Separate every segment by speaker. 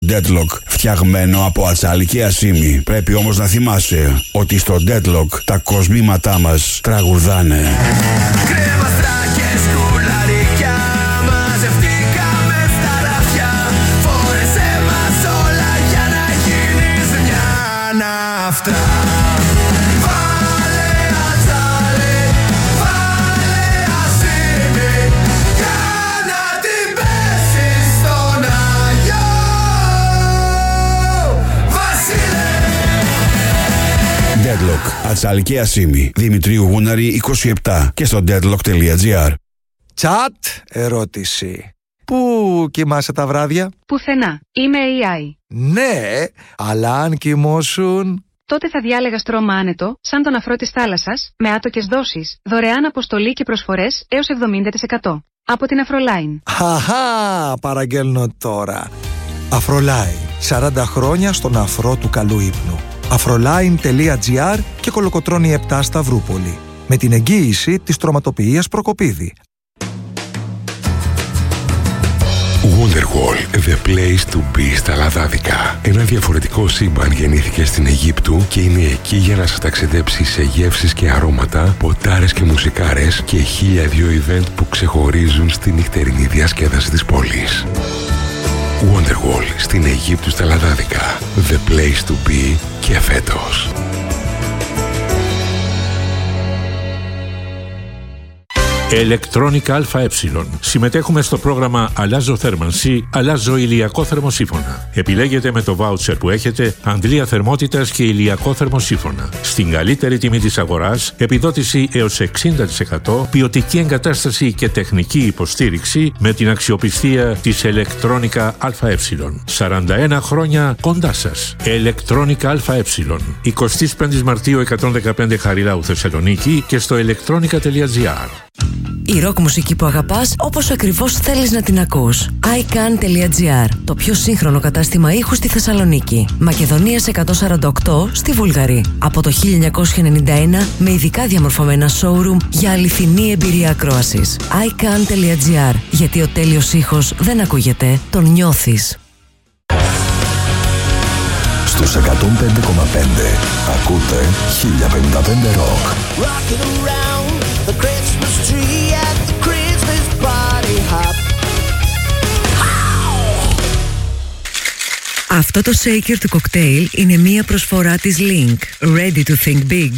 Speaker 1: Deadlock φτιαγμένο από ατσάλι και ασίμι. Πρέπει όμως να θυμάσαι ότι στο Deadlock τα κοσμήματά μας τραγουδάνε.
Speaker 2: Κρέμαστρα και σκουλαρίκια, μαζευτήκαμε στα ράφια. Φόρεσέ μας όλα για να γίνεις μια ναύτρα. Βάλε ατσάλι, βάλε ασίμι, για να την πέσεις στον Άγιο Βασίλη.
Speaker 1: Deadlock, ατσάλι και ασίμι. Δημητρίου Γούναρη 27 και στο deadlock.gr.
Speaker 3: Τσατ ερώτηση. Πού κοιμάσαι τα βράδια?
Speaker 4: Πουθενά. Είμαι AI.
Speaker 3: Ναι, αλλά αν κοιμώσουν...
Speaker 4: Τότε θα διάλεγα στρώμα άνετο, σαν τον αφρό της θάλασσας, με άτοκες δόσεις, δωρεάν αποστολή και προσφορές έως 70%. Από την Αφρολάιν.
Speaker 3: Χαχά, παραγγέλνω τώρα. Αφρολάιν, 40 χρόνια στον αφρό του καλού ύπνου. Afroline.gr και Κολοκοτρώνη 7 Σταυρούπολη. Με την εγγύηση της Τροματοποιίας Προκοπίδη.
Speaker 5: Wonderwall, the place to be στα Λαδάδικα. Ένα διαφορετικό σύμπαν γεννήθηκε στην Αιγύπτου και είναι εκεί για να σας ταξιδέψει σε γεύσεις και αρώματα, ποτάρες και μουσικάρες και 1002 event που ξεχωρίζουν στη νυχτερινή διασκέδαση της πόλης. Wonderwall στην Αιγύπτου στα Λαδάδικα. The place to be και φέτος.
Speaker 6: Electronic ΑΕ. Συμμετέχουμε στο πρόγραμμα Αλλάζω θέρμανση, αλλάζω ηλιακό θερμοσύφωνα. Επιλέγετε με το βάουτσερ που έχετε αντλία θερμότητας και ηλιακό θερμοσύφωνα. Στην καλύτερη τιμή της αγοράς, επιδότηση έως 60%, ποιοτική εγκατάσταση και τεχνική υποστήριξη με την αξιοπιστία της Electronic ΑΕ. 41 χρόνια κοντά σας. Electronic ΑΕ. 25 Μαρτίου 115 Χαριλάου Θεσσαλονίκη και στο electronica.gr.
Speaker 7: Η ροκ μουσική που αγαπάς όπως ακριβώς θέλεις να την ακούς. iCan.gr, το πιο σύγχρονο κατάστημα ήχου στη Θεσσαλονίκη. Μακεδονίας 148 στη Βουλγαρή. Από το 1991 με ειδικά διαμορφωμένα showroom για αληθινή εμπειρία ακρόασης. iCan.gr, γιατί ο τέλειος ήχος δεν ακούγεται, τον νιώθεις.
Speaker 8: Στους 105,5 ακούτε 1055 Rock.
Speaker 2: The Christmas tree at the Christmas party hop.
Speaker 7: Αυτό το shaker του κοκτέιλ είναι μία προσφορά της Link. Ready to think big.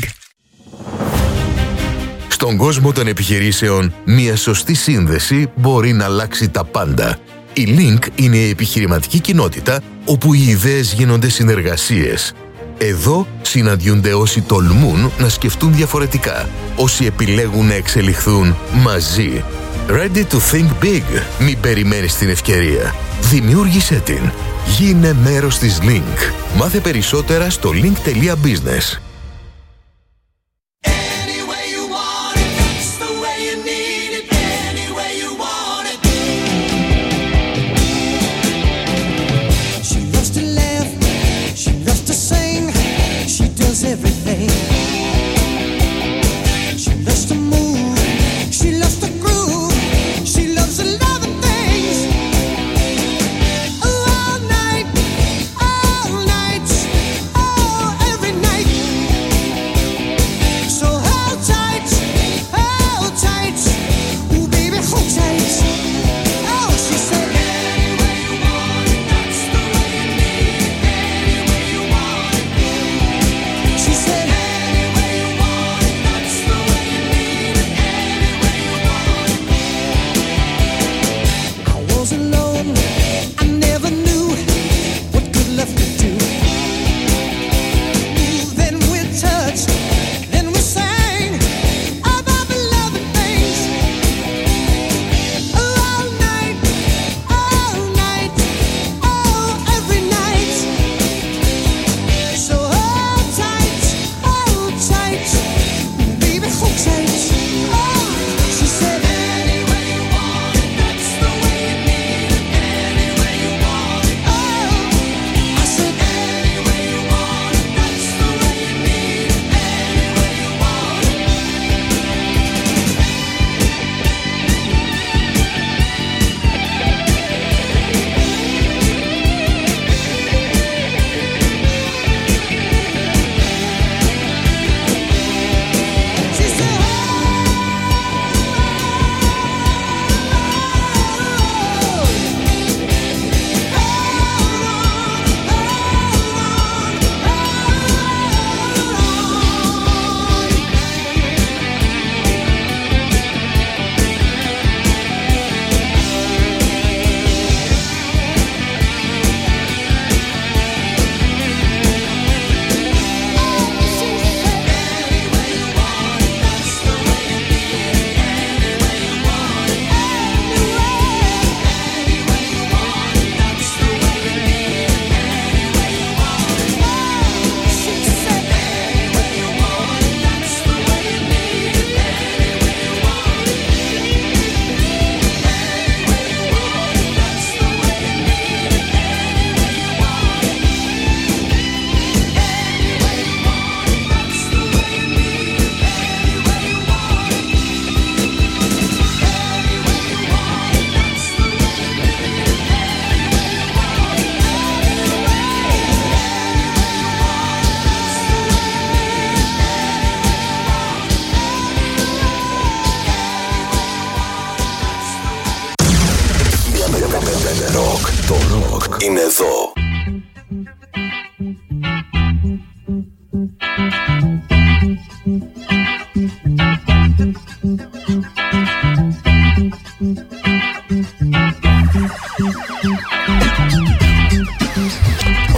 Speaker 9: Στον κόσμο των επιχειρήσεων, μία σωστή σύνδεση μπορεί να αλλάξει τα πάντα. Η Link είναι η επιχειρηματική κοινότητα όπου οι ιδέες γίνονται συνεργασίες. Εδώ συναντιούνται όσοι τολμούν να σκεφτούν διαφορετικά, όσοι επιλέγουν να εξελιχθούν μαζί. Ready to think big. Μην περιμένεις την ευκαιρία. Δημιούργησέ την. Γίνε μέρος της Link. Μάθε περισσότερα στο link.business.
Speaker 2: Everything. She loves to move, she loves to groove, she loves a lot of things. All night, all night, oh, every night.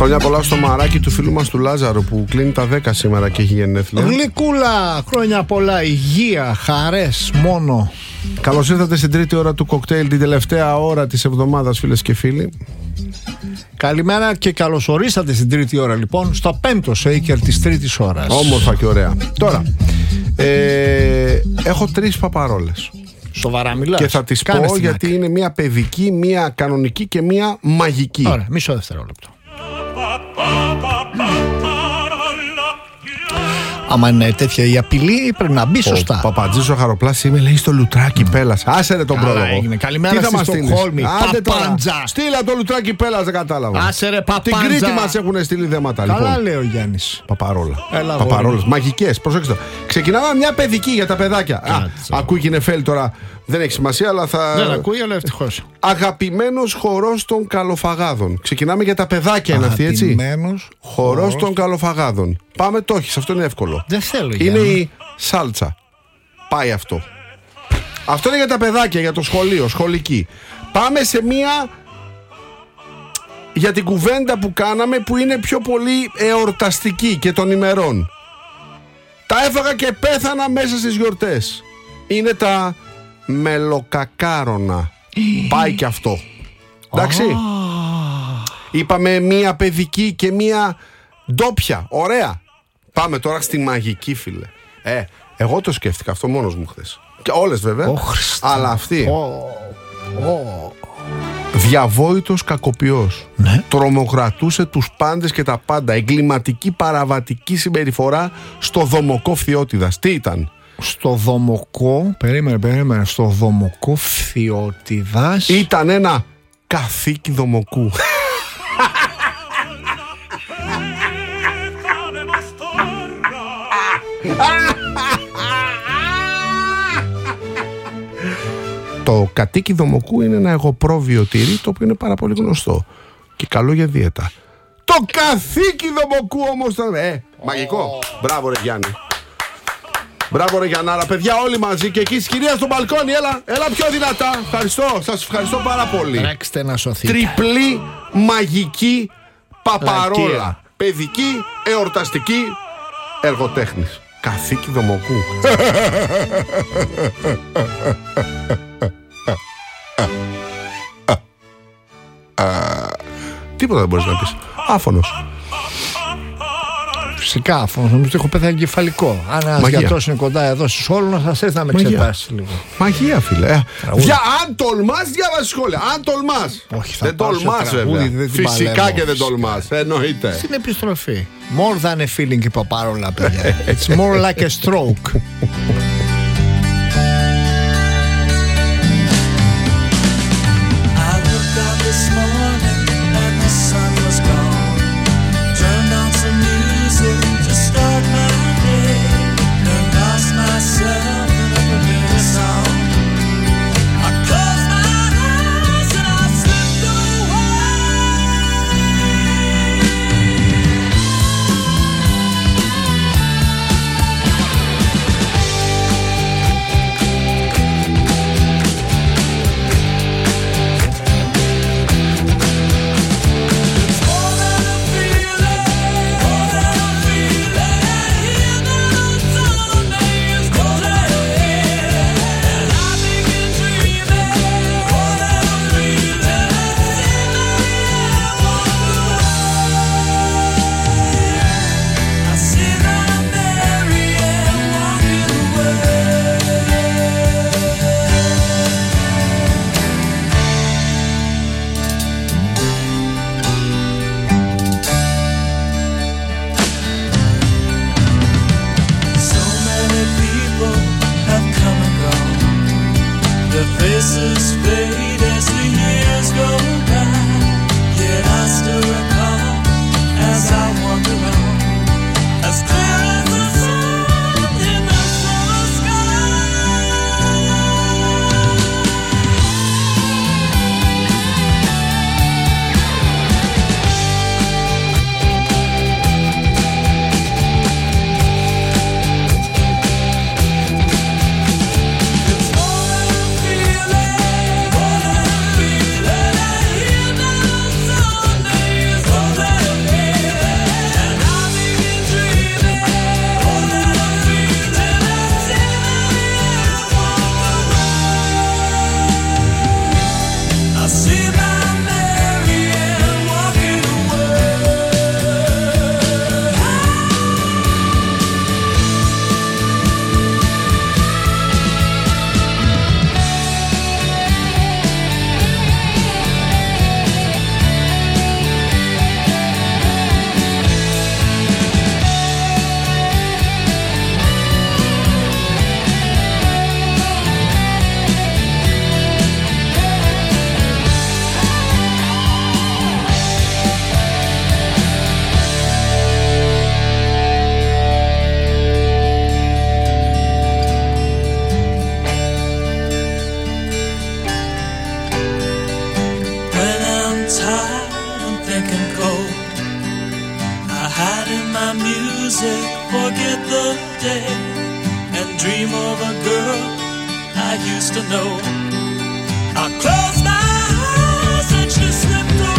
Speaker 10: Χρόνια πολλά στο μαράκι του φίλου μας του Λάζαρου που κλείνει τα 10 σήμερα και έχει γενέθλια.
Speaker 11: Γλυκούλα, χρόνια πολλά, υγεία, χαρές μόνο.
Speaker 10: Καλώς ήρθατε στην τρίτη ώρα του κοκτέιλ, την τελευταία ώρα της εβδομάδας, φίλες και φίλοι.
Speaker 11: Καλημέρα και καλώς ορίσατε στην τρίτη ώρα, λοιπόν, στο πέμπτο σέικερ της τρίτης ώρας.
Speaker 10: Όμορφα και ωραία. Τώρα, έχω 3 παπαρόλες.
Speaker 11: Σοβαρά μιλάς?
Speaker 10: Και θα τις πω γιατί είναι μία παιδική, μία κανονική και μία μαγική.
Speaker 11: Ωραία, μισό δευτερόλεπτο. Άμα είναι τέτοια η απειλή, πρέπει να μπει σωστά.
Speaker 10: Ο Παπατζής ο Χαροπλάς είμαι, λέει, στο Λουτράκι Πέλας. Άσε ρε τον πρόλογο.
Speaker 11: Καλημέρα στη Στοκχόλμη.
Speaker 10: Παπάντζα. Στείλα το Λουτράκι Πέλας, δεν κατάλαβα.
Speaker 11: Άσε ρε Παπάντζα.
Speaker 10: Την Κρήτη μας έχουν στείλει δέματα.
Speaker 11: Καλά
Speaker 10: λοιπόν.
Speaker 11: λέει ο Γιάννης.
Speaker 10: Παπαρόλα. Παπαρόλες. Μαγικές. Προσέξτε. Ξεκινάμε μια παιδική για τα παιδάκια. Ακούει και Νεφέλη τώρα. Δεν έχει σημασία, αλλά θα.
Speaker 11: Δεν ακούει, αλλά ευτυχώς.
Speaker 10: Αγαπημένος χορός των καλοφαγάδων. Ξεκινάμε για τα παιδάκια, είναι αυτή, έτσι.
Speaker 11: Αγαπημένος
Speaker 10: χορός των καλοφαγάδων. Πάμε, το έχεις, αυτό είναι εύκολο.
Speaker 11: Δεν θέλω,
Speaker 10: είναι
Speaker 11: Γιάννη.
Speaker 10: η σάλτσα. Πάει αυτό. Αυτό είναι για τα παιδάκια, για το σχολείο, σχολική. Πάμε σε μία. Για την κουβέντα που κάναμε που είναι πιο πολύ εορταστική και των ημερών. Τα έφαγα και πέθανα μέσα στις γιορτές. Είναι τα μελοκακάρονα. Πάει και αυτό. Εντάξει. Είπαμε μία παιδική και μία ντόπια. Ωραία. Πάμε τώρα στη μαγική, φίλε. Εγώ το σκέφτηκα αυτό μόνος μου χθες. Και όλες βέβαια. Αλλά αυτή. Διαβόητος κακοποιός.
Speaker 11: Ναι.
Speaker 10: Τρομοκρατούσε τους πάντες και τα πάντα. Εγκληματική παραβατική συμπεριφορά στο Δομοκό Φθιώτιδας. Τι ήταν?
Speaker 11: Στο Δομοκό, περίμενε, στο Δομοκό Φθιώτιδας
Speaker 10: ήταν ένα καθήκη Δομοκού. Το κατοίκι Δομοκού είναι ένα εγωπρόβιο τυρί, το οποίο είναι πάρα πολύ γνωστό και καλό για δίαιτα. Το καθήκη Δομοκού όμως ήταν μαγικό. Μπράβο ρε Γιάννη. Μπράβο ρε Γιαννάρα. Παιδιά όλοι μαζί και εκεί κυρία στο μπαλκόνι. Έλα πιο δυνατά. Ευχαριστώ. Σας ευχαριστώ πάρα πολύ.
Speaker 11: Τρέξτε να σωθείτε.
Speaker 10: Τριπλή μαγική παπαρόλα. Παιδική, εορταστική, εργοτέχνης. Καθήκη Δομοκού. Τίποτα δεν μπορείς να πεις. Άφωνος.
Speaker 11: Φυσικά, άφωνος. Νομίζω ότι έχω πέθει εγκεφαλικό. Αν ένας γιατρός είναι κοντά εδώ στη Σόλου, να σας έρθει να με εξετάσει λίγο.
Speaker 10: Μαγεία, φίλε. Αν τολμάς, διάβασε σχόλια. Αν τολμάς.
Speaker 11: Όχι, θα
Speaker 10: δεν τολμάς, βέβαια. Φυσικά και δεν τολμάς. Εννοείται.
Speaker 11: Στην επιστροφή. More than a feeling, είπα παρόλα, παιδιά. It's more like a stroke.
Speaker 12: my music, forget the day, and dream of a girl I used to know. I close my eyes and she slipped away.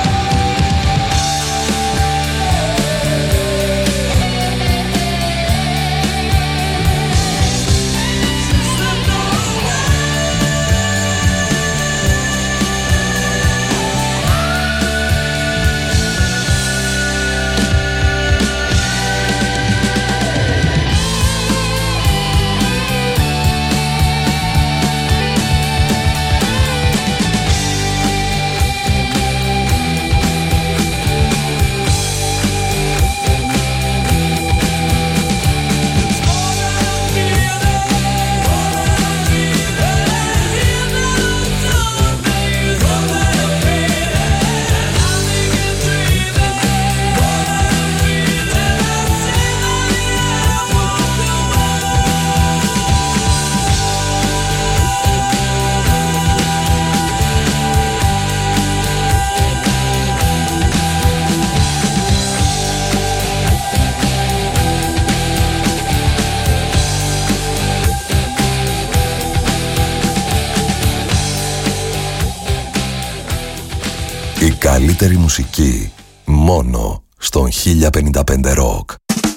Speaker 8: Η καλύτερη μουσική μόνο στον 1055 Rock.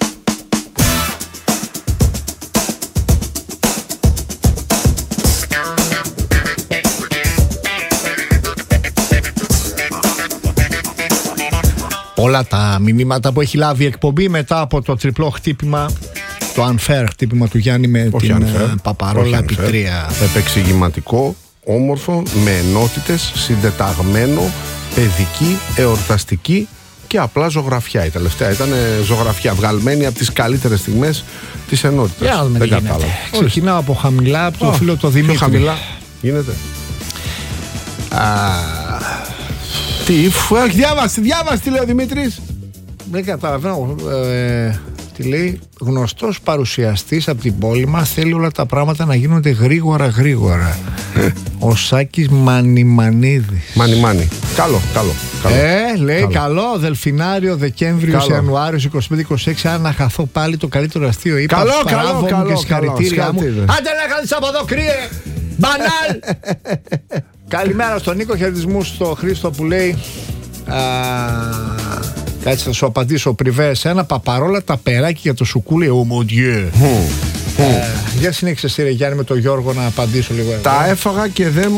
Speaker 11: Όλα τα μηνύματα που έχει λάβει η εκπομπή μετά από το τριπλό χτύπημα, το unfair χτύπημα του Γιάννη με
Speaker 10: Όχι
Speaker 11: την
Speaker 10: unfair,
Speaker 11: Παπαρόλα
Speaker 10: όχι
Speaker 11: επί
Speaker 10: unfair.
Speaker 11: 3.
Speaker 10: Επεξηγηματικό, όμορφο, με ενότητες, συντεταγμένο, παιδική, εορταστική και απλά ζωγραφιά. Η τελευταία ήταν ζωγραφιά βγαλμένη από τις καλύτερες στιγμές της ενότητας.
Speaker 11: Για να δούμε τι γίνεται. Ξεκινάω από χαμηλά, από το φίλο το Δημήτρη.
Speaker 10: Πιο χαμηλά γίνεται. Διάβασε τι λέει ο Δημήτρης.
Speaker 11: Δεν καταλαβαίνω τι λέει. Γνωστός παρουσιαστής από την πόλη μας, θέλει όλα τα πράγματα να γίνονται γρήγορα. Ο Σάκης Μανιμανίδης.
Speaker 10: Μανιμάνι. Καλό.
Speaker 11: Λέει καλό. Δελφινάριο Δεκέμβριος Ιανουάριος 25-26. Αν να χαθώ πάλι το καλύτερο αστείο είπα.
Speaker 10: Καλό.
Speaker 11: Και συγχαρητήριά μου. Άντε να κάνεις από εδώ, κρύε. Μπανάλ. Καλημέρα στον Νίκο, χαιρετισμούς στο Χρήστο που λέει κάτσε θα σου απαντήσω πριβέ εσένα. Παπαρόλα τα περάκι για το σουκούλι. Ο μοντιέ. Για συνέχισε εσύ ρε Γιάννη με τον Γιώργο να απαντήσω λίγο.
Speaker 10: Τα έφαγα και δεν...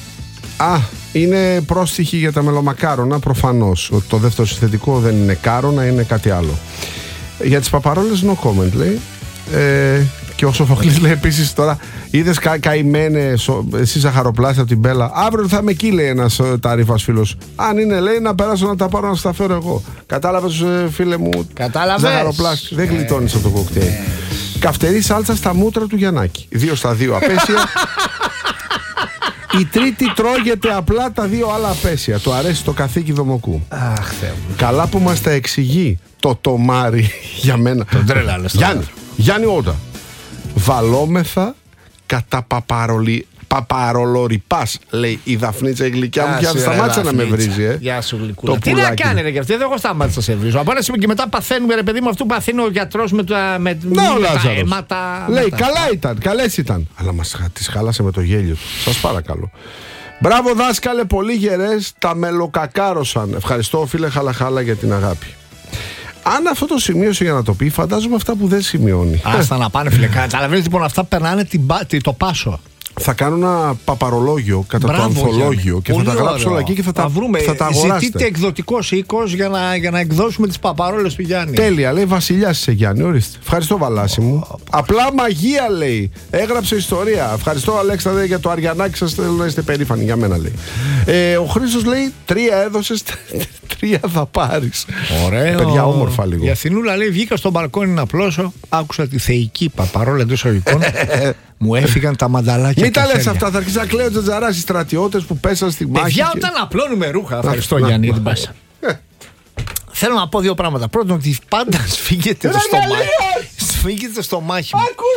Speaker 10: είναι πρόστιχη για τα μελομακάρονα προφανώς. Το δεύτερο συνθετικό δεν είναι κάρονα, είναι κάτι άλλο. Για τις παπαρόλες no comment λέει. Και ο Σοφοκλής λέει επίσης τώρα, είδες καημένε εσύ ζαχαροπλάσια από την Μπέλα. Αύριο θα είμαι εκεί, λέει ένας ταρίφας φίλος. Αν είναι, λέει, να περάσω να τα πάρω να στα φέρω εγώ. Κατάλαβες, φίλε μου. Ζαχαροπλάσια. Δεν γλιτώνεις από το κοκτέιλ. Καυτερή σάλτσα στα μούτρα του Γιαννάκη. 2 στα 2 απέσια. Η τρίτη τρώγεται απλά τα 2 άλλα απέσια. Του αρέσει το καθήκη Δομοκού.
Speaker 11: Αχ, Θεέ μου.
Speaker 10: Καλά που μας τα εξηγεί το τομάρι για μένα.
Speaker 11: Τον τρέλανες.
Speaker 10: Γιάννη Όντα. Βαλόμεθα κατά παπαρολορυπάς, λέει η Δαφνίτσα η γλυκιά μου. Και σταμάτησε να με βρίζει.
Speaker 11: Γεια σου γλυκούλα. Τι να κάνει ρε και αυτή, εγώ σταμάτησα να σε βρίζω. Από ένα σημείο και μετά παθαίνουμε ρε παιδί μου, αυτού παθαίνει ο γιατρός με τα αίματα.
Speaker 10: Λέει καλά ήταν, καλές ήταν. Αλλά μας τις χάλασε με το γέλιο του. Σας παρακαλώ. Μπράβο δάσκαλε, πολύ γερές, τα μελοκακάρωσαν. Ευχαριστώ φίλε Χαλαχάλα για την αγάπη. Αν αυτό το σημείωσε για να το πει, φαντάζομαι αυτά που δεν σημειώνει.
Speaker 11: Άστα να πάνε φίλε. Καταλαβαίνεις λοιπόν, αυτά περνάνε το πάσο.
Speaker 10: Θα κάνω ένα παπαρολόγιο κατά το ανθολόγιο και πολύ θα τα γράψω όλα εκεί και θα τα αγοράσετε.
Speaker 11: Ζητείτε εκδοτικός οίκος για να εκδώσουμε τις παπαρόλες του Γιάννη.
Speaker 10: Τέλεια, λέει Βασιλιάς είσαι Γιάννη, ορίστε. Ευχαριστώ Βαλάση μου. Απλά μαγεία λέει. Έγραψε ιστορία. Ευχαριστώ Αλέξανδρε για το Αριανάκι σας. Θέλω να είστε περήφανοι για μένα λέει. Ο Χρήστος λέει 3 έδωσες, 3 θα πάρεις.
Speaker 11: Ωραίο.
Speaker 10: Παιδιά όμορφα λίγο.
Speaker 11: Η Αθηνούλα λέει βγήκα στο μπαλκόνι να πλώσω. Άκουσα τη θεϊκή παπαρόλα εντός εισαγωγικών. Μου έφυγαν τα μανταλάκια.
Speaker 10: Μην τα λες αυτά, θα αρχίσει να κλαίει ο Τζατζαράς, οι στρατιώτες που πέσαν στη μάχη.
Speaker 11: Παιδιά, όταν απλώνουμε ρούχα. Ευχαριστώ Γιάννη για την πάσα. Θέλω να πω 2 πράγματα. Πρώτον, ότι πάντα σφίγγεται το στομάχι. Σφίγγεται στο μάχη.
Speaker 10: Ακούστε το,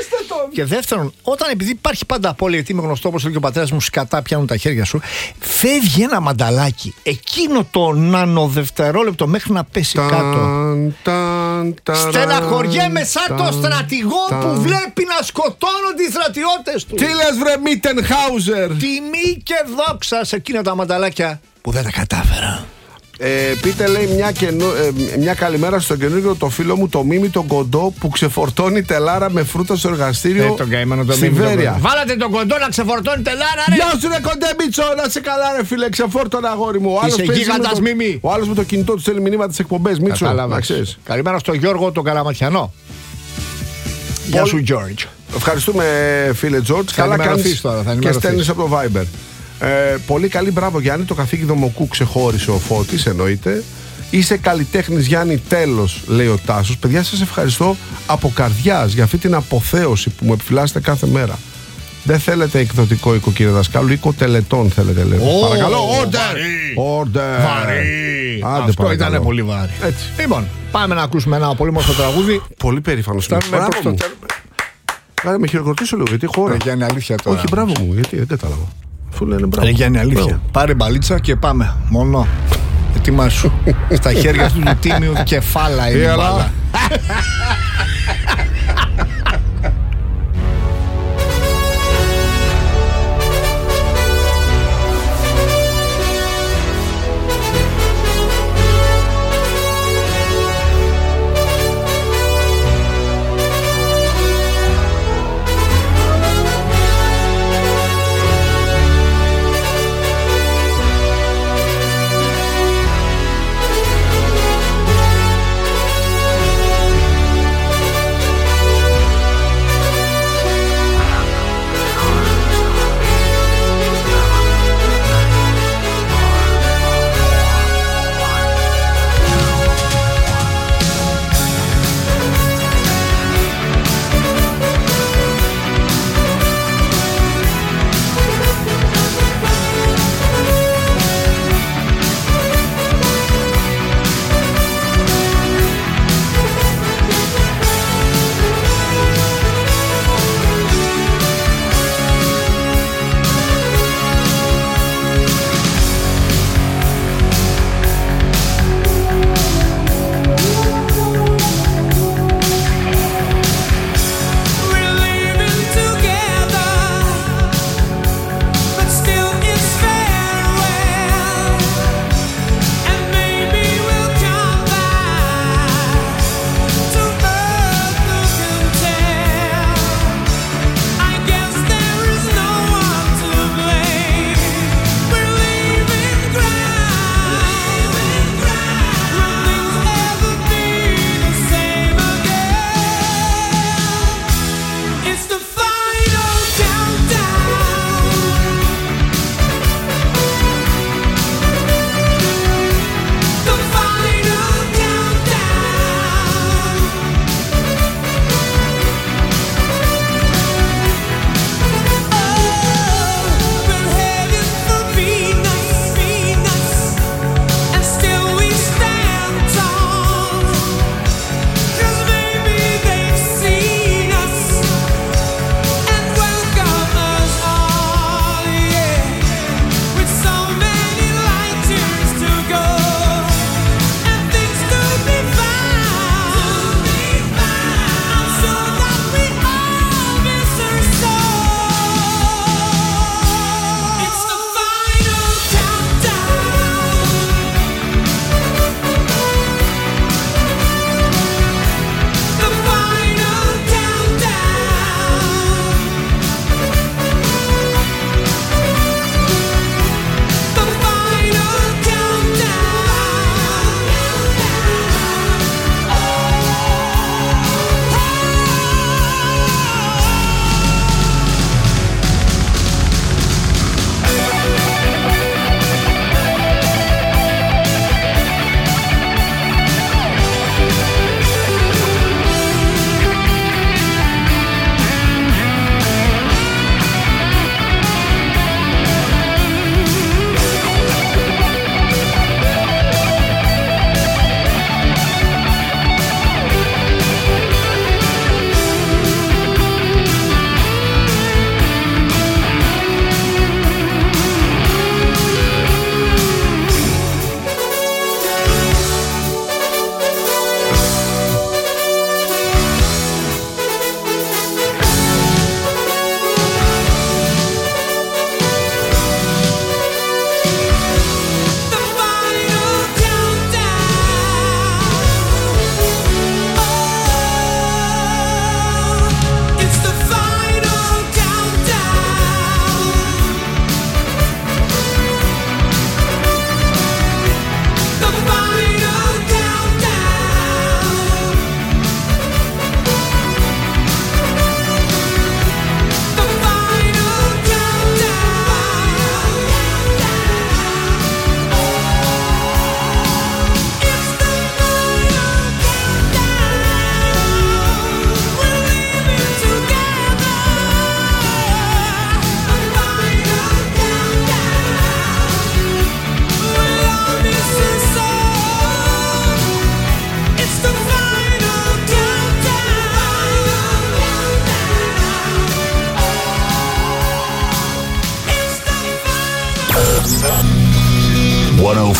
Speaker 11: Και δεύτερον, όταν επειδή υπάρχει πάντα απώλεια, γιατί είμαι γνωστό όπως λέει και ο πατέρας μου, σκατά πιάνουν τα χέρια σου, φεύγει ένα μανταλάκι. Εκείνο το νανοδευτερόλεπτο μέχρι να πέσει κάτω. Στεναχωριέμαι σαν το στρατηγό που βλέπει να σκοτώνονται οι στρατιώτες του.
Speaker 10: Τι λες βρε Μίτενχάουζερ?
Speaker 11: Τιμή και δόξα σε εκείνα τα μανταλάκια που δεν τα κατάφερα.
Speaker 10: Πείτε λέει μια καλημέρα στο καινούργιο το φίλο μου το Μίμη τον Κοντό που ξεφορτώνει τελάρα με φρούτα στο εργαστήριο στη Βέρεια.
Speaker 11: Βάλατε τον Κοντό να ξεφορτώνει τελάρα ρε.
Speaker 10: Γεια σου ρε Κοντέ Μίτσο, να σε καλά ρε φίλε, ξεφόρτωνα αγόρι μου.
Speaker 11: Είσαι γίγαντας Μίμη.
Speaker 10: Ο άλλος με το κινητό του στέλνει μηνύματα στις εκπομπές Μίτσο.
Speaker 11: Καλημέρα στο Γιώργο τον Καλαματιανό. Γεια σου George.
Speaker 10: Ευχαριστούμε φίλε George. Καλά κάνεις και στέλνεις από το Viber. Πολύ καλή, μπράβο Γιάννη. Το καθήκη Δομοκού ξεχώρισε ο Φώτης, εννοείται. Είσαι καλλιτέχνης Γιάννη, τέλος, λέει ο Τάσος. Παιδιά, σας ευχαριστώ από καρδιάς για αυτή την αποθέωση που μου επιφυλάσσετε κάθε μέρα. Δεν θέλετε εκδοτικό οίκο, κύριε δασκάλου, οίκο τελετών θέλετε, λέει. Παρακαλώ, order!
Speaker 11: Βαρύ! Αυτό ήταν πολύ βάρη. Έτσι. Λοιπόν, πάμε να ακούσουμε ένα πολύ μορφό τραγούδι.
Speaker 10: Πολύ περήφανος. Μπράβο μου. Άρα με χειροκροτήσω λίγο, γιατί χώρα.
Speaker 11: Γιάννη, αλήθεια τώρα.
Speaker 10: Όχι, μπράβο μου, γιατί δεν κατάλαβα. Αφού λένε μπράβο.
Speaker 11: Γιάννη, αλήθεια. Πάρε μπαλίτσα και πάμε. Μόνο. Ετοιμάσου. Στα χέρια του τίμιου κεφάλα είναι η μπάλα.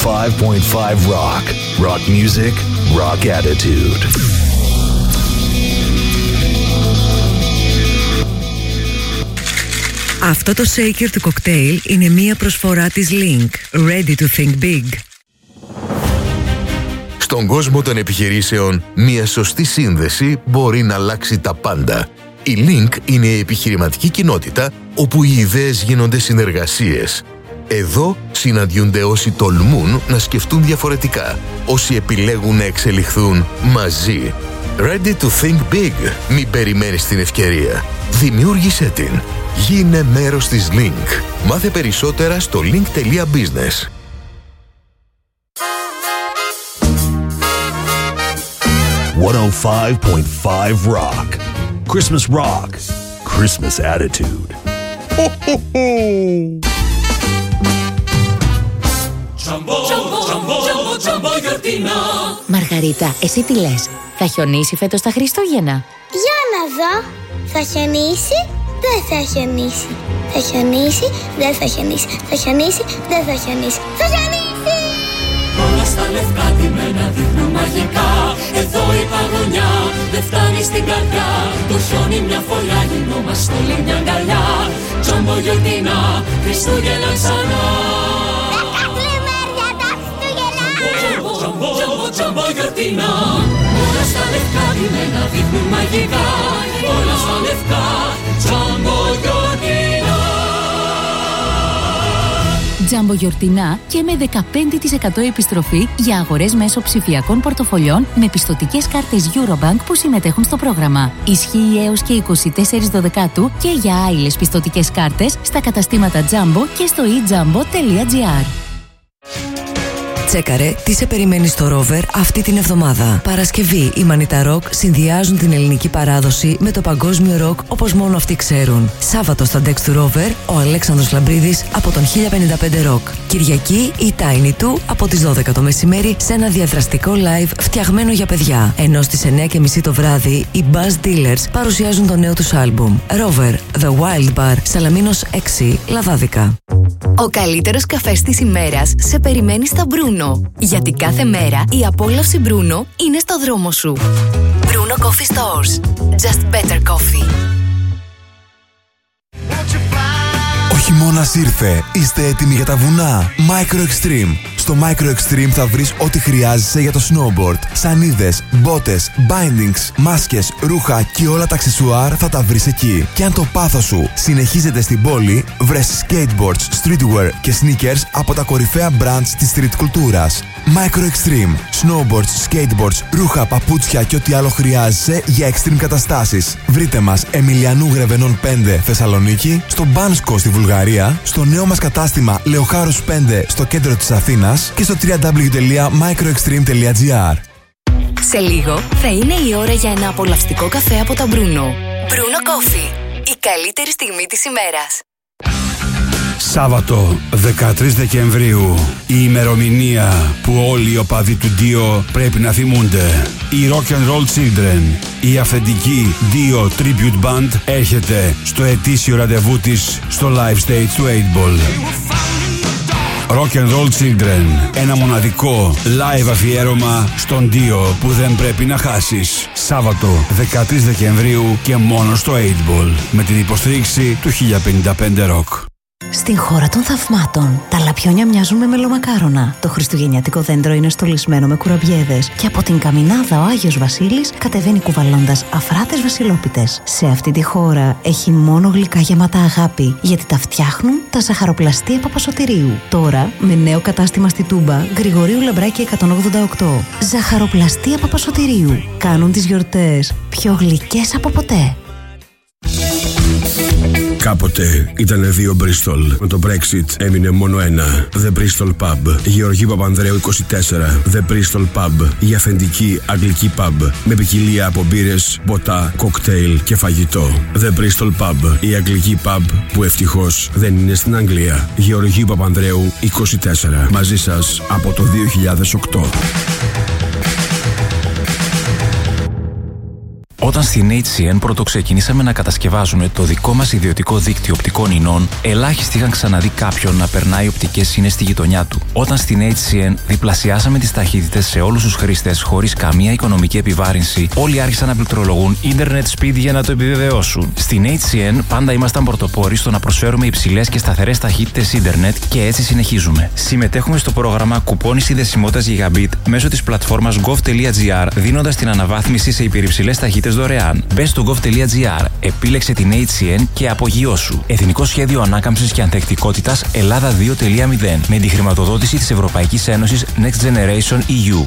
Speaker 9: 105.5 Rock. Rock music, rock attitude.
Speaker 7: Αυτό το shaker του κοκτέιλ είναι μία προσφορά της Link. Ready to think big.
Speaker 9: Στον κόσμο των επιχειρήσεων, μια σωστή σύνδεση μπορεί να αλλάξει τα πάντα. Η Link είναι η επιχειρηματική κοινότητα όπου οι ιδέες γίνονται συνεργασίες. Εδώ συναντιούνται όσοι τολμούν να σκεφτούν διαφορετικά, όσοι επιλέγουν να εξελιχθούν μαζί. Ready to think big. Μην περιμένεις την ευκαιρία. Δημιούργησέ την. Γίνε μέρος της Link. Μάθε περισσότερα στο link.business.
Speaker 1: .5 Rock. Christmas rock. Christmas attitude. Ho, ho, ho.
Speaker 13: Μαργαρίτα, εσύ τι λες? Θα χιονίσει φέτος τα Χριστούγεννα?
Speaker 14: Για να δω. Θα χιονίσει, δεν θα χιονίσει. Θα χιονίσει, δεν θα χιονίσει. Θα χιονίσει, δεν θα χιονίσει. Θα χιονίσει!
Speaker 12: Όλα στα λευκά ντυμένα δείχνουν μαγικά. Εδώ η παγωνιά δεν φτάνει στην καρδιά. Το χιόνι μια φωλιά, γινόμαστε όλοι μια αγκαλιά. Τζάμπο γιορτινά, Χριστούγεννα ξανά. Τζάμπο γιορτινά. Όλα στα λευκά ντυμένα δείχνουν μαγικά. Όλα στα λευκά, τζάμπο γιορτινά.
Speaker 13: Τζάμπο γιορτινά και με 15% επιστροφή για αγορές μέσω ψηφιακών πορτοφολιών με πιστωτικές κάρτες Eurobank που συμμετέχουν στο πρόγραμμα. Ισχύει έως και 24 Δεκάτου και για άειλες πιστωτικές κάρτες στα καταστήματα Jumbo και στο ejumbo.gr.
Speaker 7: Τσέκαρε τι σε περιμένει στο Rover αυτή την εβδομάδα. Παρασκευή, οι Μανίτα Rock συνδυάζουν την ελληνική παράδοση με το παγκόσμιο ροκ όπως μόνο αυτοί ξέρουν. Σάββατο στα ντεξ του Rover, ο Αλέξανδρος Λαμπρίδης από τον 1055 Rock. Κυριακή, η Tiny 2 από τις 12 το μεσημέρι σε ένα διαδραστικό live φτιαγμένο για παιδιά. Ενώ στις 9:30 το βράδυ, οι Buzz Dealers παρουσιάζουν το νέο τους άλμπουμ. Rover, The Wild Bar, Σαλαμίνος 6, Λαδάδικα.
Speaker 13: Ο καλύτερος καφές της ημέρας σε περιμένει στα Bruno. Γιατί κάθε μέρα η απόλαυση Bruno είναι στο δρόμο σου. Bruno Coffee Stores. Just better coffee.
Speaker 15: Ο χειμώνας ήρθε. Είστε έτοιμοι για τα βουνά? Micro Extreme. Στο Micro Extreme θα βρεις ό,τι χρειάζεσαι για το snowboard. Σανίδες, μπότες, bindings, μάσκες, ρούχα και όλα τα αξεσουάρ θα τα βρεις εκεί. Και αν το πάθος σου συνεχίζεται στην πόλη, βρες skateboards, streetwear και sneakers από τα κορυφαία brands της street κουλτούρας. Micro Extreme. Snowboards, skateboards, ρούχα, παπούτσια και ό,τι άλλο χρειάζεσαι για extreme καταστάσεις. Βρείτε μας Εμιλιανού Γρεβενών 5 Θεσσαλονίκη, στο Μπάνσκο στη Βουλγαρία, στο νέο μας κατάστημα Λεοχάρους 5 στο κέντρο της Αθήνας και στο www.microextreme.gr.
Speaker 13: Σε λίγο θα είναι η ώρα για ένα απολαυστικό καφέ από τα Bruno. Bruno Coffee. Η καλύτερη στιγμή της ημέρας.
Speaker 1: Σάββατο 13 Δεκεμβρίου, η ημερομηνία που όλοι οι οπαδοί του Dio πρέπει να θυμούνται. Η Rock and Roll Children, η αυθεντική Dio Tribute Band, έρχεται στο ετήσιο ραντεβού της στο live stage του 8ball. Rock and Roll Children, ένα μοναδικό live αφιέρωμα στον Dio που δεν πρέπει να χάσεις. Σάββατο 13 Δεκεμβρίου και μόνο στο 8ball, με την υποστήριξη του 1055 Rock.
Speaker 13: Στην χώρα των θαυμάτων, τα λαπιόνια μοιάζουν με μελομακάρονα. Το χριστουγεννιάτικο δέντρο είναι στολισμένο με κουραμπιέδες. Και από την καμινάδα ο Άγιος Βασίλης κατεβαίνει κουβαλώντας αφράτες βασιλόπιτες. Σε αυτή τη χώρα έχει μόνο γλυκά γεμάτα αγάπη, γιατί τα φτιάχνουν τα ζαχαροπλαστεία Παπασωτηρίου. Τώρα με νέο κατάστημα στη Τούμπα, Γρηγορίου Λαμπράκη 188. Ζαχαροπλαστεία Παπασωτηρίου. Κάνουν τις γιορτές πιο γλυκές από ποτέ.
Speaker 1: Κάποτε ήτανε δύο Bristol. Με το Brexit έμεινε μόνο ένα. The Bristol Pub. Γεωργίου Παπανδρέου 24. The Bristol Pub. Η αυθεντική αγγλική pub. Με ποικιλία από μπύρες, ποτά, κοκτέιλ και φαγητό. The Bristol Pub. Η αγγλική pub που ευτυχώς δεν είναι στην Αγγλία. Γεωργίου Παπανδρέου 24. Μαζί σας από το 2008.
Speaker 16: Όταν στην HCN πρωτοξεκινήσαμε να κατασκευάζουμε το δικό μας ιδιωτικό δίκτυο οπτικών ινών, ελάχιστοι είχαν ξαναδεί κάποιον να περνάει οπτικές ίνες στη γειτονιά του. Όταν στην HCN διπλασιάσαμε τις ταχύτητες σε όλους τους χρήστες χωρίς καμία οικονομική επιβάρυνση, όλοι άρχισαν να πληκτρολογούν ίντερνετ speed για να το επιβεβαιώσουν. Στην HCN πάντα ήμασταν πρωτοπόροι στο να προσφέρουμε υψηλές και σταθερές ταχύτητες ίντερνετ και έτσι συνεχίζουμε. Συμμετέχουμε στο πρόγραμμα κουπόνι συνδεσιμότητας Gigabit μέσω της πλατφόρμας gov.gr, δίνοντας την αναβάθμιση σε υπερυψηλές ταχύτητες δωρεάν. Μπες στο gov.gr, επίλεξε την HCN και απογειώσου. Εθνικό Σχέδιο Ανάκαμψης και Ανθεκτικότητας Ελλάδα 2.0 με τη χρηματοδότηση της Ευρωπαϊκής Ένωσης Next Generation EU.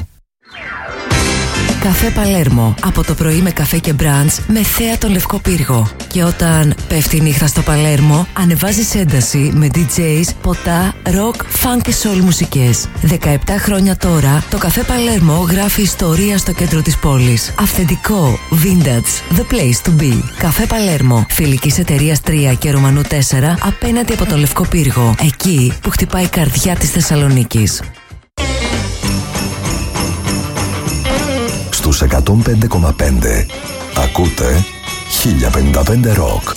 Speaker 7: Καφέ Παλέρμο. Από το πρωί με καφέ και μπραντς με θέα τον Λευκό Πύργο. Και όταν πέφτει η νύχτα στο Παλέρμο, ανεβάζεις ένταση με DJs, ποτά, rock, funk και soul μουσικές. 17 χρόνια τώρα, το Καφέ Παλέρμο γράφει ιστορία στο κέντρο της πόλης. Αυθεντικό, vintage, the place to be. Καφέ Παλέρμο. Φιλικής εταιρείας 3 και Ρουμανού 4 απέναντι από τον Λευκό Πύργο. Εκεί που χτυπάει η καρδιά της Θεσσαλονίκης.
Speaker 8: Στους 105,5 ακούτε 1055 Rock.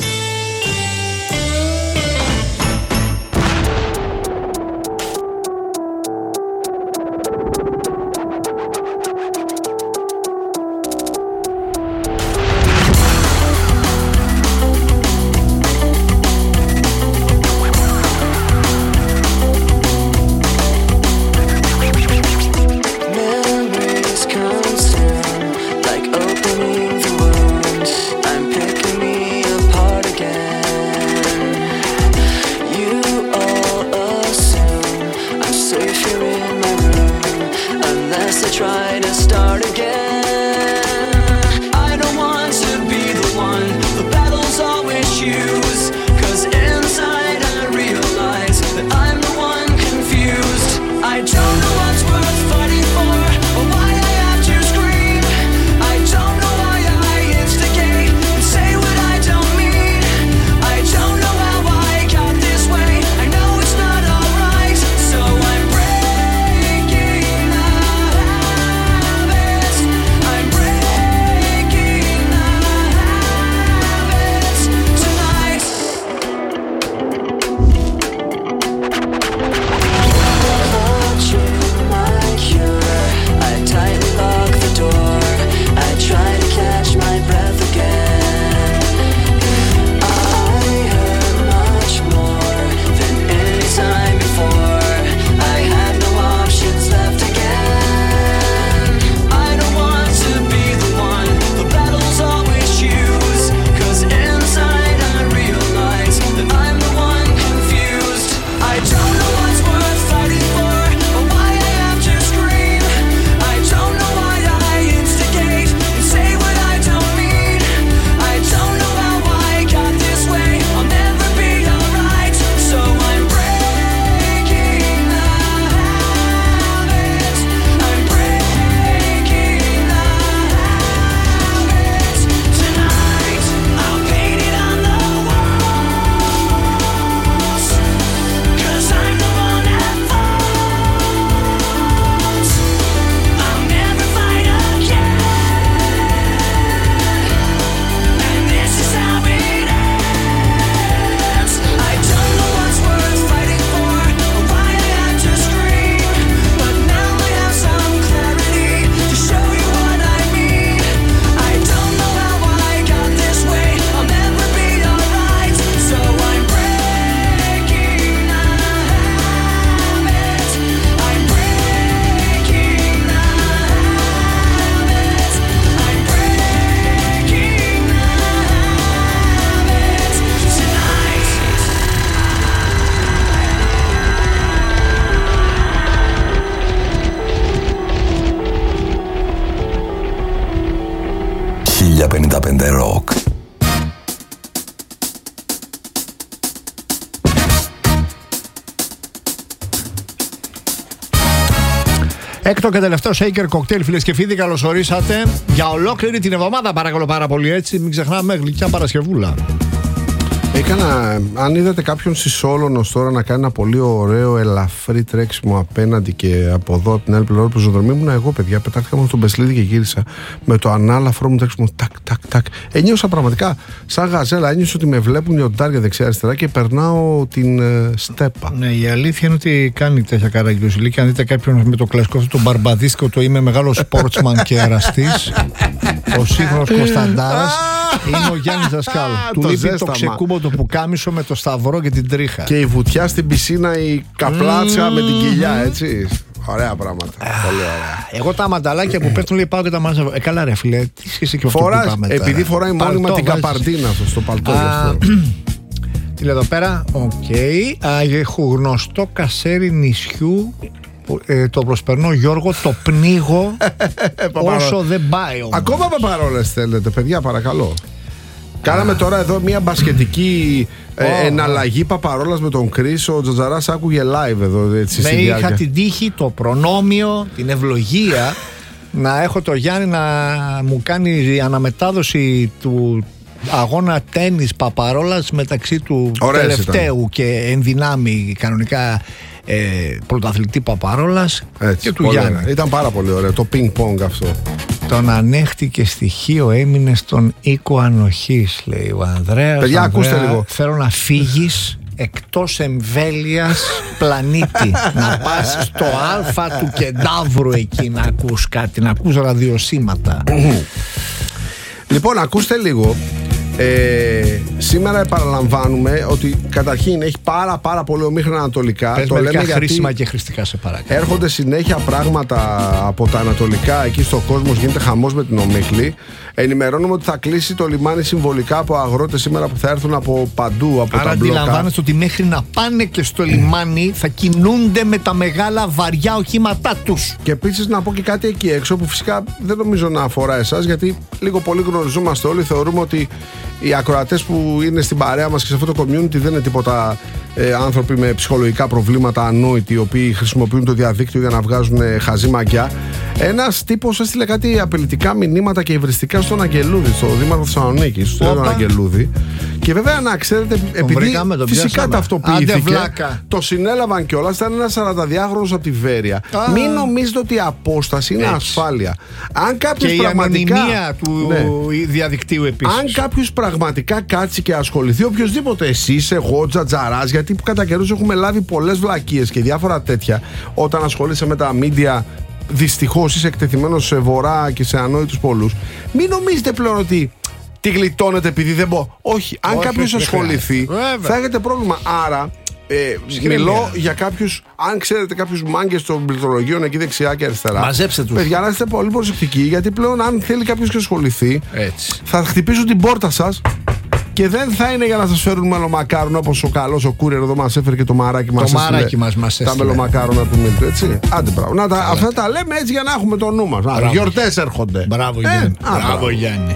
Speaker 8: Rock.
Speaker 11: Έκτο και τελευταίο Shaker Cocktail, φίλες και φίλοι, καλώς ορίσατε για ολόκληρη την εβδομάδα. Παρακαλώ πάρα πολύ, έτσι. Μην ξεχνάμε, γλυκιά Παρασκευούλα.
Speaker 10: Αν είδατε κάποιον συσσόλωνος τώρα να κάνει ένα πολύ ωραίο ελαφρύ τρέξιμο απέναντι και από εδώ από την άλλη πλευρά του πεζοδρομίου, ήμουν εγώ, παιδιά. Πετάχτηκα μόνο στον Πεσλίδη και γύρισα με το ανάλαφρό μου τρέξιμο. Τάκ. Ένιωσα πραγματικά σαν γαζέλα. Ένιωσα ότι με βλέπουν οι οντάρια δεξιά-αριστερά και περνάω την στέπα.
Speaker 11: Ναι, η αλήθεια είναι ότι κάνει τέτοια καραγκιόζηλη. Και αν δείτε κάποιον με το κλασικό αυτό το μπαρμπαδίσκο, το είμαι μεγάλο σπόρτσμαν και εραστής, ο σύγχρονος Κωνσταντάρας, είναι ο Γιάννης Δασκάλου. Του λείπει το ξεκούμπο, το πουκάμισο με το σταυρό και την τρίχα.
Speaker 10: Και η βουτιά στην πισίνα, η καπλάτσα με την κοιλιά, έτσι. Ωραία πράγματα. Πολύ ωραία.
Speaker 11: Εγώ τα μανταλάκια που πέφτουν, λέει, πάω και τα μάζευω. Καλά, ρε φίλε, τι σχέση και αυτό που πάμε.
Speaker 10: Επειδή φοράει μόνιμα την καπαρντίνα αυτό στο παλτό.
Speaker 11: Τι λέει εδώ πέρα, έχω γνωστό κασέρι νησιού. Το προσπερνώ Γιώργο, το πνίγω όσο δεν πάει όμως.
Speaker 10: Ακόμα παπαρόλες θέλετε, παιδιά, παρακαλώ. Κάναμε τώρα εδώ μια μπασκετική εναλλαγή παπαρόλας με τον Κρίς. Ο Τζατζαράς άκουγε live εδώ, έτσι, στη διάρκεια.
Speaker 11: Είχα την τύχη, το προνόμιο, την ευλογία να έχω το Γιάννη να μου κάνει η αναμετάδοση του αγώνα τένις παπαρόλας μεταξύ του τελευταίου και ενδυνάμει κανονικά πρωταθλητή παπαρόλας και του Γιάννη.
Speaker 10: Ήταν πάρα πολύ ωραίο το πινκ πονγκ αυτό.
Speaker 11: Τον ανέχτηκε στοιχείο, έμεινε στον οίκο ανοχής, λέει ο Ανδρέας.
Speaker 10: Παιδιά, ακούστε λίγο.
Speaker 11: Θέλω να φύγεις εκτός εμβέλειας πλανήτη. Να πας στο Α του Κεντάβρου εκεί να ακούς κάτι, να ακούς ραδιοσύματα.
Speaker 10: Λοιπόν, ακούστε λίγο. Σήμερα επαναλαμβάνουμε ότι καταρχήν έχει πάρα πολύ ομίχρονα ανατολικά.
Speaker 11: Πες μερικά χρήσιμα και χρηστικά, σε παρακαλώ.
Speaker 10: Έρχονται συνέχεια πράγματα από τα ανατολικά. Εκεί στο κόσμο γίνεται χαμός με την ομίχλη. Ενημερώνουμε ότι θα κλείσει το λιμάνι συμβολικά από αγρότες σήμερα που θα έρθουν από παντού, από
Speaker 11: άρα
Speaker 10: τα μπλόκα.
Speaker 11: αντιλαμβάνεστε ότι μέχρι να πάνε και στο λιμάνι θα κινούνται με τα μεγάλα βαριά οχήματά τους.
Speaker 10: Και επίσης να πω και κάτι εκεί έξω που φυσικά δεν νομίζω να αφορά εσάς, γιατί λίγο πολύ γνωριζόμαστε όλοι. Θεωρούμε ότι οι ακροατές που είναι στην παρέα μας και σε αυτό το community δεν είναι τίποτα άνθρωποι με ψυχολογικά προβλήματα ανόητοι, οι οποίοι χρησιμοποιούν το διαδίκτυο για να βγάζουν χαζή μαγιά. Ένας τύπος έστειλε κάτι απειλητικά μηνύματα και υβριστικά στον Αγγελούδη, στον Δήμαρχο Θεσσαλονίκης, στον Αγγελούδη. Και βέβαια να ξέρετε, επειδή φυσικά ταυτοποιήθηκε, το συνέλαβαν κιόλας, ήταν ένας 42χρονος από τη Βέρεια. Μην νομίζετε ότι η απόσταση είναι ασφάλεια. Αν κάποιος πραγματικά.
Speaker 11: Η ανωνυμία του διαδικτύου επίσης.
Speaker 10: Αν κάποιος πραγματικά κάτσει και ασχοληθεί, οποιοδήποτε, εσείς, εγώ, Τζατζαράς, γιατί κατά καιρούς έχουμε λάβει πολλές βλακίες και διάφορα τέτοια, όταν ασχολείσαι με τα media. Δυστυχώς είσαι εκτεθειμένος σε βορρά και σε ανόητους πολλούς. Μην νομίζετε πλέον ότι τη γλιτώνετε επειδή δεν πω. Όχι, αν κάποιος ασχοληθεί θα έχετε πρόβλημα. Άρα μιλώ για κάποιους, αν ξέρετε κάποιους μάγκες των πληκτρολογίων εκεί δεξιά και αριστερά,
Speaker 11: μαζέψτε τους.
Speaker 10: Παιδιά, να είστε πολύ προσεκτικοί, γιατί πλέον αν θέλει κάποιος και ασχοληθεί, θα χτυπήσουν την πόρτα σας. Και δεν θα είναι για να σας φέρουν μελομακάρονα, όπως ο καλός ο Κούρερ εδώ μας έφερε και το μαράκι μας.
Speaker 11: Το μαράκι μας έστειλε.
Speaker 10: Τα μελομακάρονα του Μίλτου, έτσι. Άντε, μπράβο. Αυτά τα λέμε έτσι για να έχουμε το νου μας. Γιορτές έρχονται.
Speaker 11: Μπράβο, Γιάννη. Μπράβο, Γιάννη.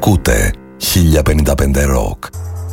Speaker 8: Ακούτε 1055 Rock.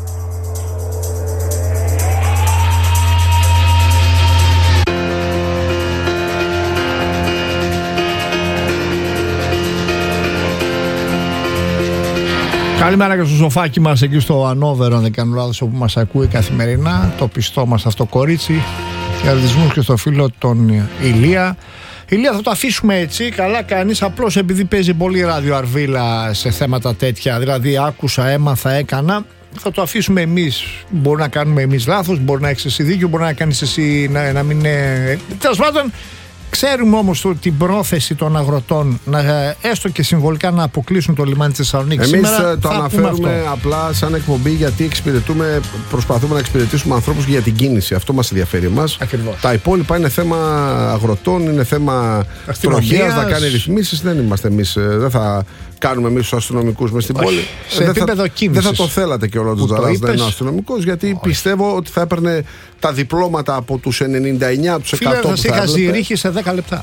Speaker 11: Καλημέρα και στο σοφάκι μας εκεί στο Ανόβερο, αν δεν κάνω λάθος, όπου μας ακούει καθημερινά. Το πιστό μας αυτό κορίτσι. Χαιρετισμούς και στο φίλο τον Ηλία. Ηλία, θα το αφήσουμε έτσι, καλά κάνεις, απλώς επειδή παίζει πολύ ράδιο Αρβίλα σε θέματα τέτοια, δηλαδή άκουσα, έμαθα, έκανα, θα το αφήσουμε εμείς. Μπορεί να κάνουμε εμείς λάθος, μπορεί να έχεις εσύ δίκιο, μπορεί να κάνεις εσύ να μην είναι... Τέλος πάντων, ξέρουμε όμως την πρόθεση των αγροτών να έστω και συμβολικά να αποκλείσουν το λιμάνι της Θεσσαλονίκης.
Speaker 10: Εμείς
Speaker 11: σήμερα
Speaker 10: το αναφέρουμε απλά σαν εκπομπή, γιατί προσπαθούμε να εξυπηρετήσουμε ανθρώπους για την κίνηση. Αυτό μας ενδιαφέρει εμάς.
Speaker 11: Ακριβώς.
Speaker 10: Τα υπόλοιπα είναι θέμα αγροτών, είναι θέμα τροχέας, να κάνει ρυθμίσεις. Δεν είμαστε εμείς, δεν θα κάνουμε εμείς τους αστυνομικούς μες στην πόλη.
Speaker 11: Σε επίπεδο κίνησης.
Speaker 10: Δεν θα το θέλατε και ο Ρότζος Δαράς να είναι αστυνομικός, γιατί πιστεύω ότι θα έπαιρνε τα διπλώματα από τους 99% τους 100
Speaker 11: Φίλε,
Speaker 10: που
Speaker 11: θα είχα Ζηρίχη σε 10 λεπτά.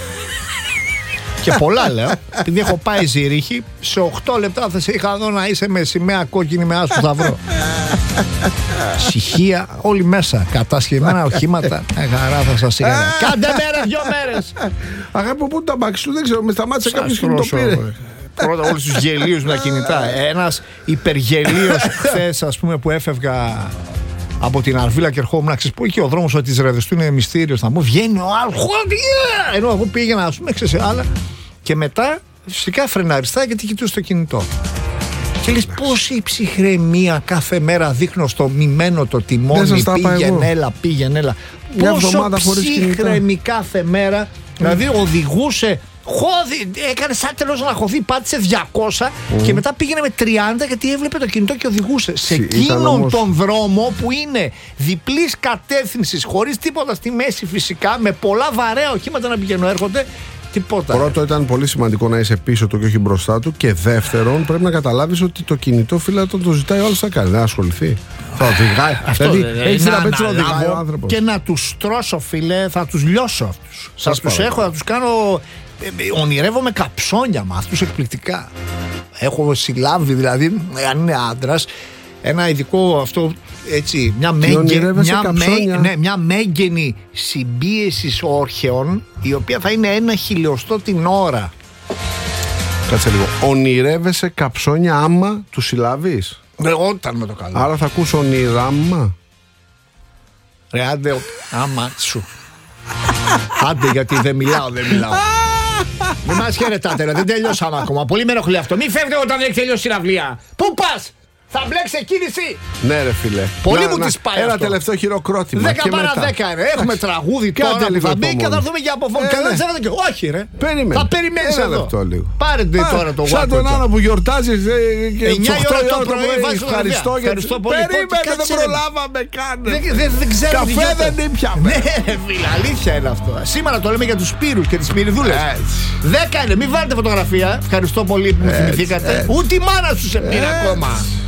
Speaker 11: Και πολλά λέω. Επειδή έχω πάει Ζηρίχη, σε 8 λεπτά θα σε είχα δω να είσαι με σημαία κόκκινη με άσπρο σταυρό. Ησυχία, όλοι μέσα. Κατασκευμένα οχήματα. Χαρά θα σας είχα. Κάντε μέρα, 2 μέρες.
Speaker 10: Αγάπη, πού τα μπάξι του, δεν ξέρω, με σταμάτησε κάποιος και μου το πήρε.
Speaker 11: Πρώτα όλους τους γελίους με τα κινητά. Ένας υπεργελίος χθες, ας πούμε, που έφευγα από την Αρβίλα και ερχόμουν να ξέρεις που είχε ο δρόμος ότι της Ρεδεστού είναι μυστήριος. Θα μου βγαίνει ο άλλος, ενώ εγώ πήγαινα, ας πούμε, ξέρεις, άλλα. Και μετά φυσικά φρεναριστά γιατί κοιτούσε το κινητό. Και λες πόση ψυχραιμία κάθε μέρα δείχνω στο μειμένο το τιμόνι, πήγαινε έλα. Πόσο ψυχραιμή κάθε μέρα, δηλαδή οδηγούσε. Έκανε σαν τέλος να χωθεί, πάτησε 200 και μετά πήγαινε με 30 γιατί έβλεπε το κινητό και οδηγούσε. Σε εκείνον τον δρόμο που είναι διπλής κατεύθυνσης, χωρίς τίποτα στη μέση φυσικά, με πολλά βαρέα οχήματα να πηγαίνουν έρχονται. Τίποτα.
Speaker 10: Πρώτο, ήταν πολύ σημαντικό να είσαι πίσω του και όχι μπροστά του. Και δεύτερον, πρέπει να καταλάβεις ότι το κινητό, φίλε, όταν το ζητάει, όλος θα κάνει. Δεν ασχοληθεί. Θα οδηγάει. Δηλαδή, έχει να πέτσει να οδηγάει ο άνθρωπος.
Speaker 11: Και να τους τρώσω, φίλε, θα τους λιώσω αυτούς. Θα τους έχω, θα τους κάνω. Ονειρεύομαι καψόνια με αυτούς εκπληκτικά. Έχω συλλάβει, δηλαδή, αν είναι άντρας, ένα ειδικό αυτό. Έτσι, μια μέγενη συμπίεση όρχεων, η οποία θα είναι 1 χιλιοστό την ώρα.
Speaker 10: Κάτσε λίγο. Ονειρεύεσαι καψόνια άμα του συλλάβεις?
Speaker 11: Όταν με το καλό.
Speaker 10: Άρα θα ακούς ονειράμα.
Speaker 11: Ρε άντε, άμα σου. Άντε, γιατί δεν μιλάω. Μην μας χαιρετάτε, δεν τελειώσαμε ακόμα. Πολύ με ενοχλεί αυτό. Μην φεύγετε όταν έχει τελειώσει η συναυλία. Πού πας? Θα μπλέξει κίνηση.
Speaker 10: Ναι, ρε φίλε.
Speaker 11: Πολύ μου τις πάει.
Speaker 10: Ένα τελευταίο χειροκρότημα.
Speaker 11: 10 παρά 10 είναι. Έχουμε τραγούδι τώρα που θα μπει και θα δούμε για αποφόνη. Όχι, ρε. Θα περιμένεις εδώ. Πάρε τώρα το WhatsApp.
Speaker 10: Σαν τον άλλο που γιορτάζει και
Speaker 11: 9 ώρα το πρωί.
Speaker 10: Ευχαριστώ πολύ. Περίμενε, δεν προλάβαμε καν.
Speaker 11: Δεν ξέρω.
Speaker 10: Καφέ δεν ήπιαμε.
Speaker 11: Ναι, φίλε, αλήθεια είναι αυτό. Σήμερα το λέμε για τους Σπύρους και τις Σπυριδούλες. 10 είναι. Μην βάλετε φωτογραφία. Ευχαριστώ πολύ που μου θυμηθήκατε. Ούτε η μάνα σου σε πήρε ακόμα.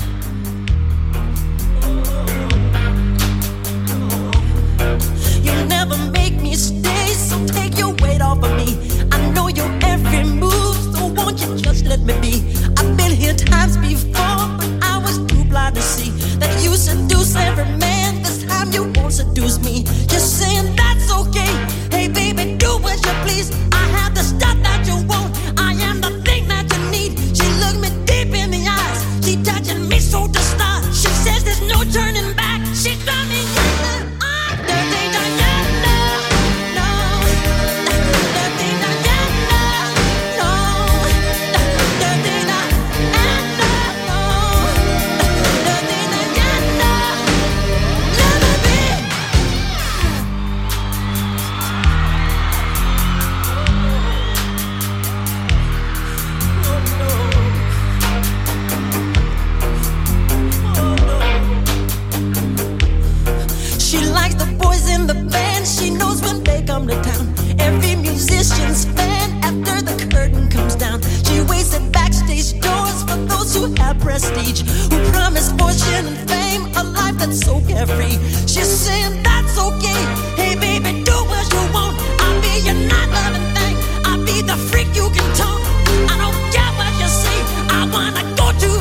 Speaker 17: You'll never make me stay, so take your weight off of me. I know your every move, so won't you just let me be? I've been here times before, but I was too blind to see that you seduce every man. This time you won't seduce me. Just saying that's okay. Hey baby, do as you please. I have the stuff that you want. I am the thing that you need. She looked me deep in the eyes. She touching me so to start. She says there's no turning back. She got me. She knows when they come to town. Every musician's fan after the curtain comes down. She waits at backstage doors for those who have prestige, who promise fortune and fame, a life that's so carefree. She's saying that's okay. Hey baby, do what you want. I'll be your not loving thing. I'll be the freak you can talk. I don't care what you say. I wanna go to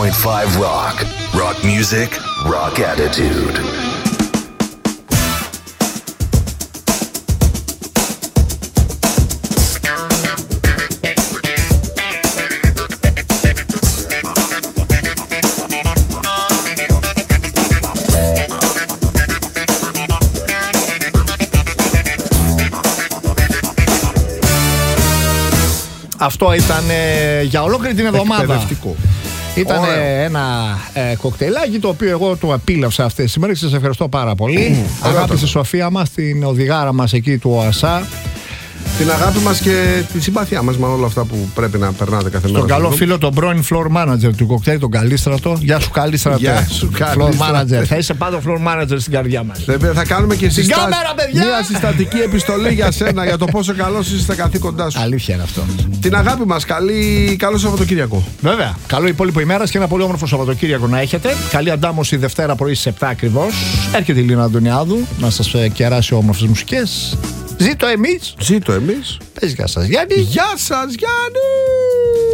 Speaker 18: Rock. Rock music, rock attitude.
Speaker 11: Αυτό ήταν για ολόκληρη την εβδομάδα. Ήταν ένα κοκτέιλάκι το οποίο εγώ το απίλαυσα αυτές τις ημέρες. Σας ευχαριστώ πάρα πολύ. Αγάπη στη Σοφία μας, την οδηγάρα μας εκεί του ΟΑΣΑ.
Speaker 10: Την αγάπη μας και τη συμπάθειά μας με όλα αυτά που πρέπει να περνάτε κάθε μέρα.
Speaker 11: Τον καλό φίλο, τον πρώην floor manager του κοκτέιλ, τον Καλίστρατο. Γεια σου, Καλίστρατε.
Speaker 10: Γεια σου,
Speaker 11: floor manager. Θα είσαι πάντα floor manager στην καρδιά μας.
Speaker 10: Θα κάνουμε και
Speaker 11: παιδιά!
Speaker 10: μια συστατική επιστολή για σένα για το πόσο καλός είσαι στα καθήκοντά σου.
Speaker 11: Αλήθεια είναι αυτό.
Speaker 10: Την αγάπη μας. Καλό Σαββατοκύριακο.
Speaker 11: Βέβαια. Καλό υπόλοιπο ημέρας και ένα πολύ όμορφο Σαββατοκύριακο να έχετε. Καλή αντάμωση Δευτέρα πρωί στις 7 ακριβώς. Έρχεται η Λίνα Αντωνιάδου να σας κεράσει όμορφες μουσικές. Ζήτω εμείς.
Speaker 10: Ζήτω εμείς.
Speaker 11: Πες γεια σας Γιάννη.
Speaker 10: Γεια σας Γιάννη.